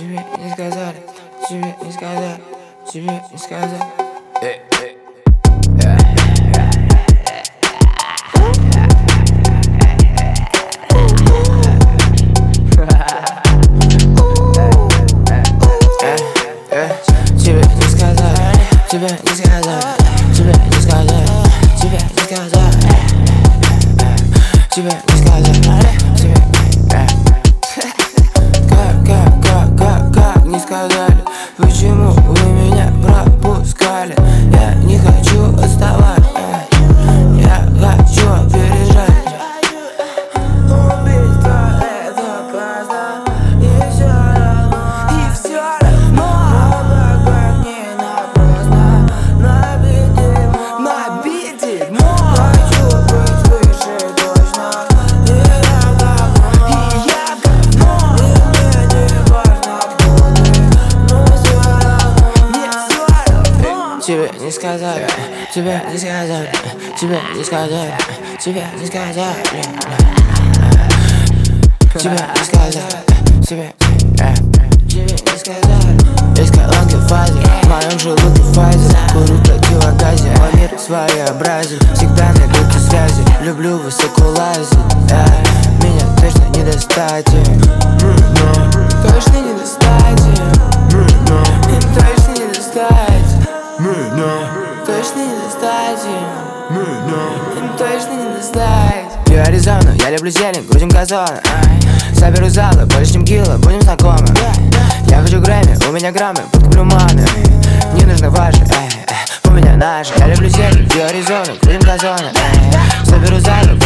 тебе не сказали, тебе не сказали, тебе не сказали. Тебе не сказали, тебе не сказали, тебе не сказали, тебе не сказали, тебе не сказали, тебе как не сказали, почему вы меня пропускали? Я не хочу отставать, я хочу опережать. Убийство это классно, и все равно, но как не напрасно, набитый мой. Хочу быть выше точно, и я говно, и мне не важно, кто ты, но все равно, мне все равно. Тебе не сказали, тебе не сказали, тебе не сказали, тебе не сказали, тебе не сказали, тебе не сказали. Есть колонки в фазе, в моем желудке в фазе. Курю в противогазе, мой мир своеобразен. Всегда на гребке связи, люблю высоко лазить. Меня точно не достать им, точно не достать им, точно не достать, точно не достать им, точно не достать. Пью Аризону, я люблю зелень, грудим газоны. Соберу залы, больше чем кило, будем знакомы. Я хочу Грэмми, у меня граммы, подкуплю маны. Не нужно ваши, у меня наши. Я люблю зелень, пью Аризону, грудим газоны. Соберу залы,